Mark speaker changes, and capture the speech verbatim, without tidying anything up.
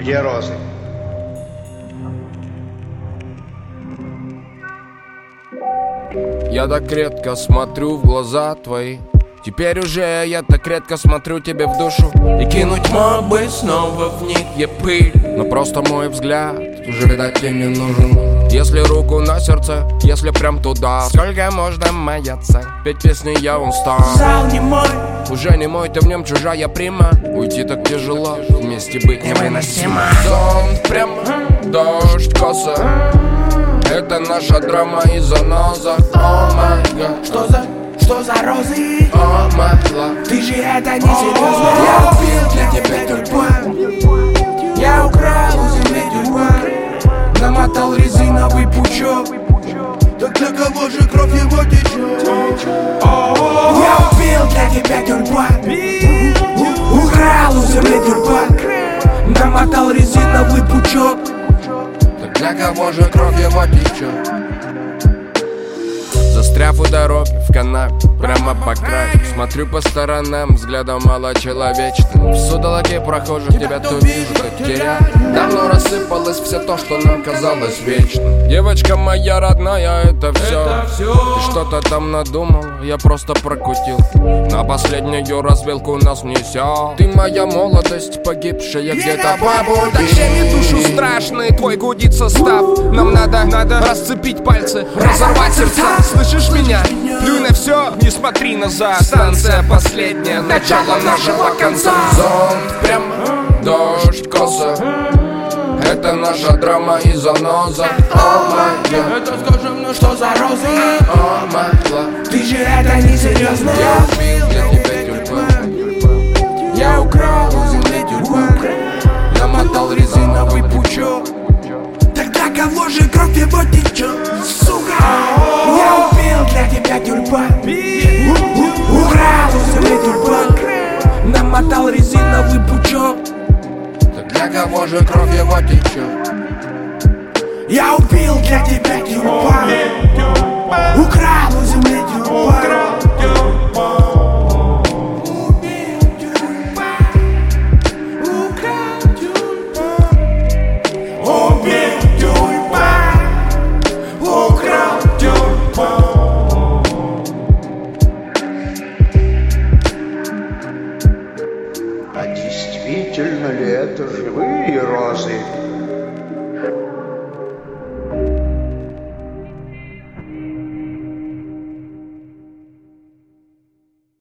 Speaker 1: Где розы?
Speaker 2: Я так редко смотрю в глаза твои. Теперь уже я так редко смотрю тебе в душу. И кинуть мог бы снова в них я пыль, но просто мой взгляд уже, видать, тебе не нужен. Если руку на сердце, если прям туда, сколько можно маяться? Петь песни я устал.
Speaker 3: Зал не мой,
Speaker 2: уже не мой, ты в нем чужая прима. Уйти так тяжело, вместе быть невыносимо. Зонт прямо, дождь коса. Это наша драма и заноза. О май гад.
Speaker 3: Что за, что за розы?
Speaker 2: О май гад.
Speaker 3: Ты же это не серьезно. Я убил для тебя тюльпан. Я украл у земли тюльпан. Намотал резиновый пучок. Так для кого же кровь его течет? Я убил для тебя тюльпан. Украл у земли тюльпан. Намотал резиновый пучок.
Speaker 2: Так для кого же кровь его течет? Застряв у дороги в канаве, прямо по краю, смотрю по сторонам, взглядом малочеловечным. В судолоке прохожих тебя то вижу, то теряю. Давно рассыпалось все то, что нам казалось вечным. Девочка моя родная, это все. Ты что-то там надумал, я просто прокутил. На последнюю развилку нас несет. Ты моя молодость, погибшая где-то по пути.
Speaker 4: Тащение душу страшный, твой гудит состав. Нам надо, надо расцепить пальцы, разорвать сердца. Слышишь меня? Плюй на все, не смотри назад. Станция последняя, начало нашего конца.
Speaker 2: Зонт прямо, дождь коса. Это наша драма и заноза. О май гад.
Speaker 3: Это скажи мне, что за розы?
Speaker 2: О май гад.
Speaker 3: Ты же это не серьезно.
Speaker 2: Я убил для тебя тюльпан.
Speaker 3: Я украл у земли тюльпан. Намотал резиновый пучок. Тогда кого же кровь его течет? Сука! Я убил для тебя тюльпан. Украл у земли тюльпан. Намотал резиновый пучок.
Speaker 2: Так для кого же кровь его течет?
Speaker 3: Я убил для тебя тюльпан. Украл у земли тюльпан.
Speaker 1: А действительно ли это живые розы?